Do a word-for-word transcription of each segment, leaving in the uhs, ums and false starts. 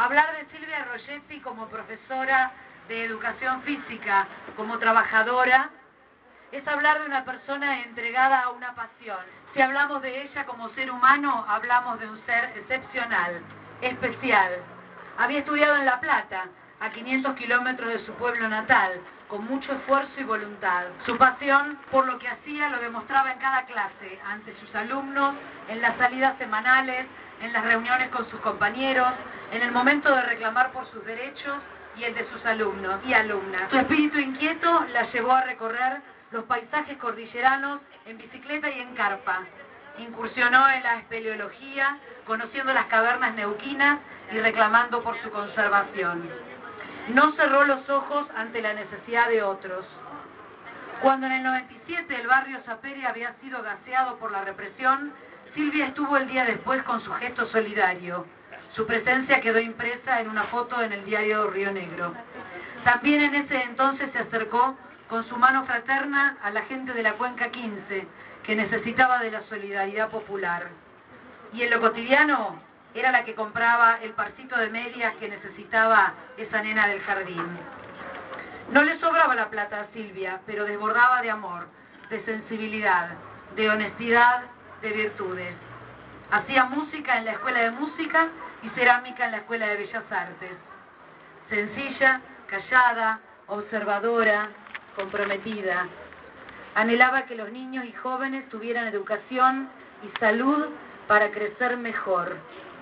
Hablar de Silvia Rogetti como profesora de educación física, como trabajadora, es hablar de una persona entregada a una pasión. Si hablamos de ella como ser humano, hablamos de un ser excepcional, especial. Había estudiado en La Plata, a quinientos kilómetros de su pueblo natal, con mucho esfuerzo y voluntad. Su pasión por lo que hacía lo demostraba en cada clase, ante sus alumnos, en las salidas semanales, en las reuniones con sus compañeros, en el momento de reclamar por sus derechos y el de sus alumnos y alumnas. Su espíritu inquieto la llevó a recorrer los paisajes cordilleranos en bicicleta y en carpa. Incursionó en la espeleología, conociendo las cavernas neuquinas y reclamando por su conservación. No cerró los ojos ante la necesidad de otros. Cuando en el noventa y siete el barrio Sapere había sido gaseado por la represión, Silvia estuvo el día después con su gesto solidario. Su presencia quedó impresa en una foto en el diario Río Negro. También en ese entonces se acercó con su mano fraterna a la gente de la Cuenca quince, que necesitaba de la solidaridad popular. Y en lo cotidiano era la que compraba el parcito de medias que necesitaba esa nena del jardín. No le sobraba la plata a Silvia, pero desbordaba de amor, de sensibilidad, de honestidad, de virtudes. Hacía música en la Escuela de Música y cerámica en la Escuela de Bellas Artes. Sencilla, callada, observadora, comprometida. Anhelaba que los niños y jóvenes tuvieran educación y salud para crecer mejor.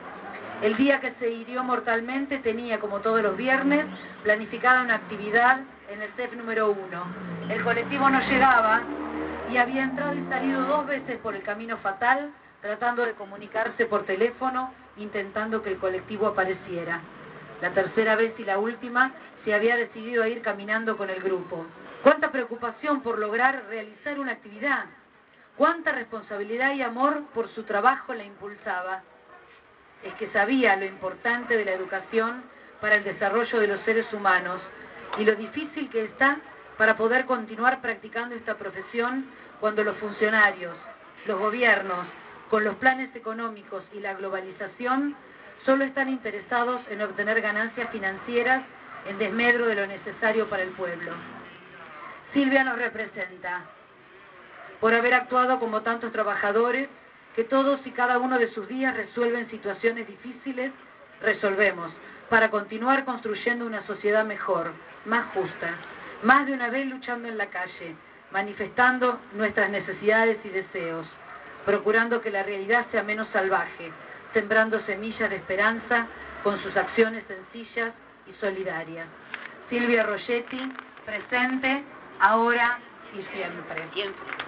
El día que se hirió mortalmente tenía, como todos los viernes, planificada una actividad en el C E F número uno. El colectivo no llegaba y había entrado y salido dos veces por el camino fatal, tratando de comunicarse por teléfono, intentando que el colectivo apareciera. La tercera vez y la última se había decidido a ir caminando con el grupo. Cuánta preocupación por lograr realizar una actividad, cuánta responsabilidad y amor por su trabajo la impulsaba. Es que sabía lo importante de la educación para el desarrollo de los seres humanos y lo difícil que está para poder continuar practicando esta profesión cuando los funcionarios, los gobiernos, con los planes económicos y la globalización, solo están interesados en obtener ganancias financieras en desmedro de lo necesario para el pueblo. Silvia nos representa, por haber actuado como tantos trabajadores, que todos y cada uno de sus días resuelven situaciones difíciles, resolvemos, para continuar construyendo una sociedad mejor, más justa, más de una vez luchando en la calle, manifestando nuestras necesidades y deseos, procurando que la realidad sea menos salvaje, sembrando semillas de esperanza con sus acciones sencillas y solidarias. Silvia Rogetti, presente, ahora y siempre. Siempre.